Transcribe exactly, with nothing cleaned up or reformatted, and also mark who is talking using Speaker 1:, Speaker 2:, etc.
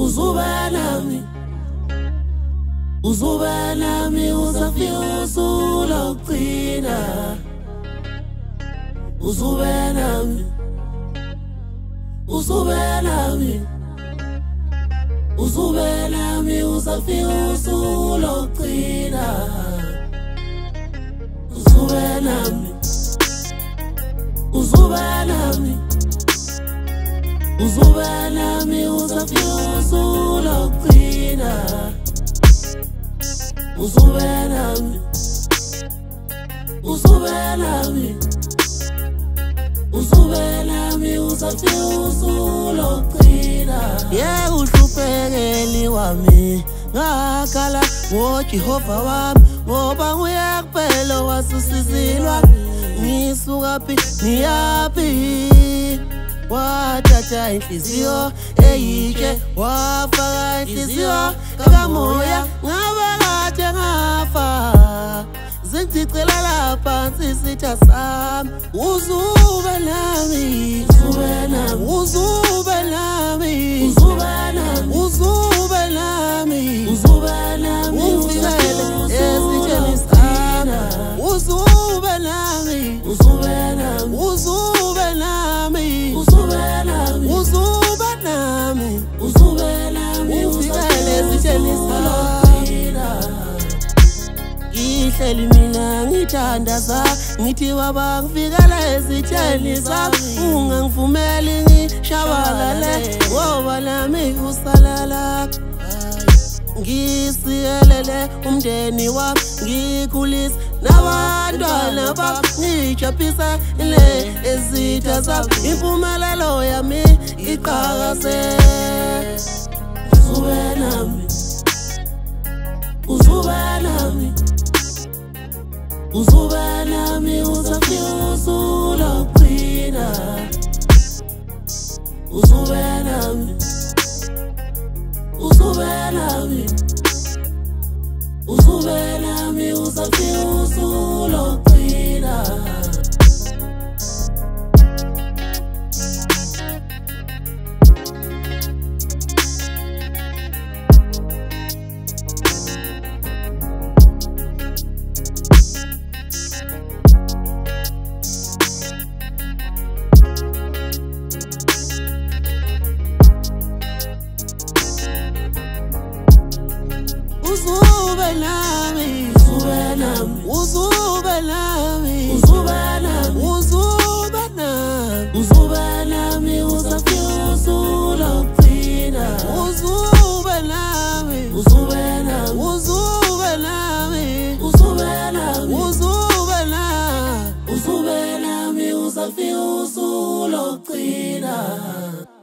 Speaker 1: uzube nami, uzube nami uzafika usuku lokugcina, uzube nami, uzube nami, uzube nami uzafika usuku lokugcina, uzube nami, uzube nami, uzube nami uzafika usuku lokugcina, uzube nami, uzube nami, uzube nami uzafika usuku lokugcina. Yeah, uhluphekeli wami ngakhala ngoJehova wami, ngoba nguye kuphela wasusizilwa. Ngisuka phi ngiyaphi, wathatha inhliziyo eyitshe wafaka inhliziyo kamoya, ngaba kade ngafa zingicela lapha sisitha sami. Uzube nami, uzube nami, uzube nami, uzube nami, uzube nami, uzube nami ufikele esitheni sami. Uzube nami, uzube nami, uzube nami, uzube nami, uzube nami, uzube nami ufikele esitheni sami. Ngihleli mina ngithandaza, ngithi waba ngifikela esitheni sami. Ungangivumeli ngishabalale, ngoba nami usalala. Ngisiyelele umndeni wami, ngikhulisa nabantwana bami, ngijaphisa le ezitha zami. Impumelelo yami iqhakaze. Uzube nami, uzube nami, uzube nami uzafika usuku lokugcina, uzube nami, uzube nami, uzube nami uzafika usuku lokugcina. Uzube nami, uzube nami, uzube nami, uzube nami, uzube nami, uzube nami uzafika usuku lokugcina. Uzube nami, uzube nami, uzube nami, uzube nami, uzube nami, uzube nami uzafika usuku lokugcina.